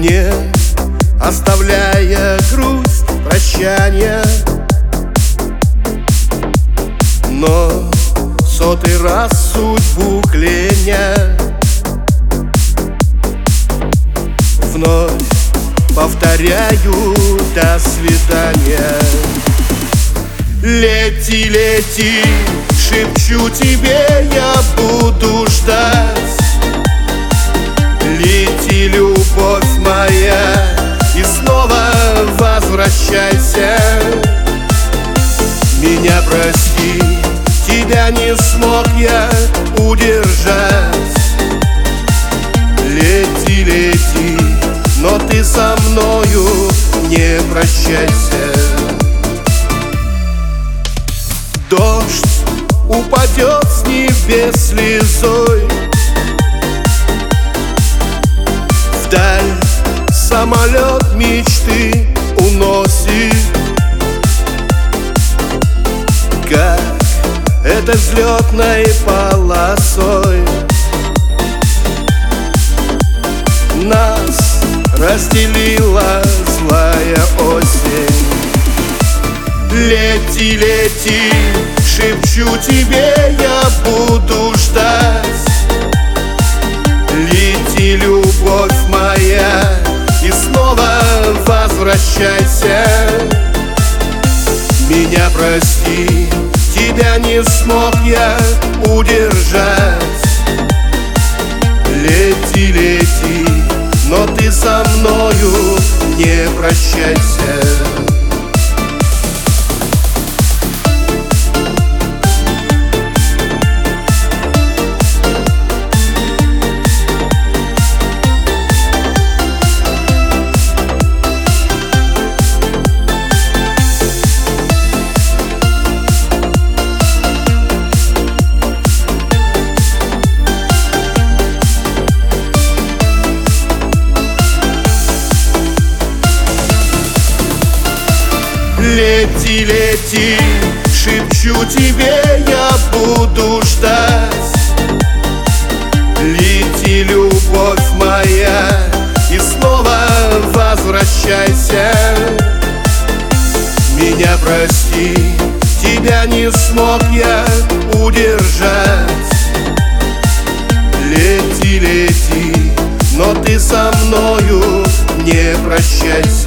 не оставляя грусть прощания. Но сотый раз судьбу кляня, вновь повторяю: до свидания. Лети, лети, шепчу тебе, я буду ждать. Лети, любовь моя, и снова возвращайся. Меня прости, тебя не смог я удержать. Лети, лети, но ты со мною не прощайся. Дождь упадет с небес слезой, вдаль самолет мечты уносит. Как это взлетной полосой нас разделила злая осень. Лети, лети, шепчу тебе, я буду ждать. Лети, любовь моя, и снова возвращайся. Меня прости, тебя не смог я удержать. Лети, лети, но ты со мною не прощайся. Лети, лети, шепчу тебе, я буду ждать. Лети, любовь моя, и снова возвращайся. Меня прости, тебя не смог я удержать. Лети, лети, но ты со мною не прощайся.